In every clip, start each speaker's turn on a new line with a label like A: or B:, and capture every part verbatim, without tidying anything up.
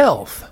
A: Health.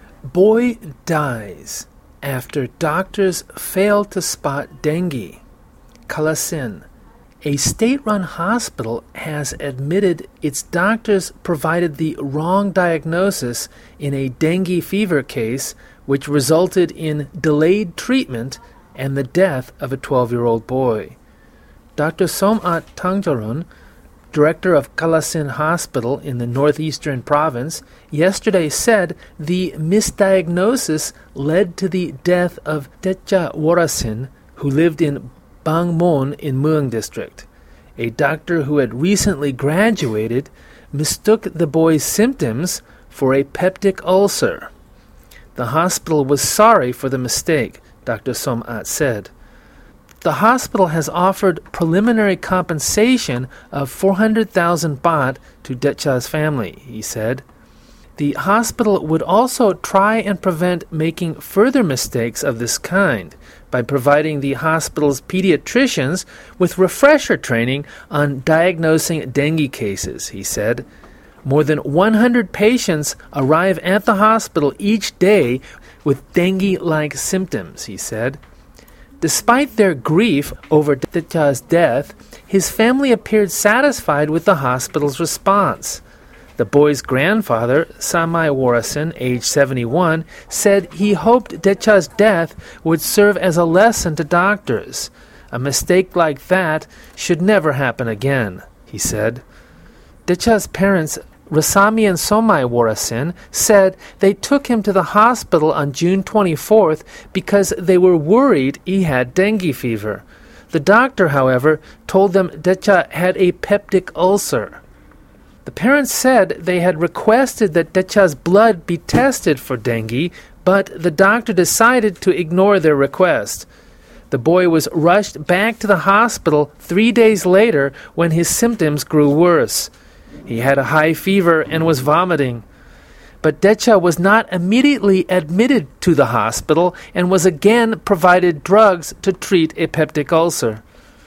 A: Boy dies after doctors fail to spot dengue. Kalasin. A state-run hospital has admitted its doctors provided the wrong diagnosis in a dengue fever case, which resulted in delayed treatment and the death of a twelve-year-old boy. Doctor Somat Tangjaron, director of Kalasin Hospital in the northeastern province, yesterday said the misdiagnosis led to the death of Techa Worasin, who lived in Bangmon in Mueang District. A doctor who had recently graduated mistook the boy's symptoms for a peptic ulcer. The hospital was sorry for the mistake, Doctor Somat said. The hospital has offered preliminary compensation of four hundred thousand baht to Decha's family, he said. The hospital would also try and prevent making further mistakes of this kind by providing the hospital's pediatricians with refresher training on diagnosing dengue cases, he said. More than one hundred patients arrive at the hospital each day with dengue-like symptoms, he said. Despite their grief over Techa's death, his family appeared satisfied with the hospital's response. The boy's grandfather, Samai Worasin, age seventy-one, said he hoped Decha's death would serve as a lesson to doctors. A mistake like that should never happen again, he said. Decha's parents, Rasami and Somai Worasin, said they took him to the hospital on June twenty-fourth because they were worried he had dengue fever. The doctor, however, told them Decha had a peptic ulcer. The parents said they had requested that Decha's blood be tested for dengue, but the doctor decided to ignore their request. The boy was rushed back to the hospital three days later when his symptoms grew worse. He had a high fever and was vomiting. But Decha was not immediately admitted to the hospital and was again provided drugs to treat a peptic ulcer.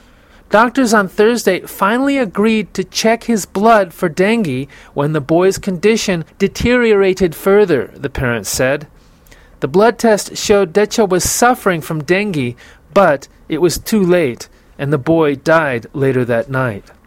A: Doctors on Thursday finally agreed to check his blood for dengue when the boy's condition deteriorated further, the parents said. The blood test showed Decha was suffering from dengue, but it was too late, and the boy died later that night.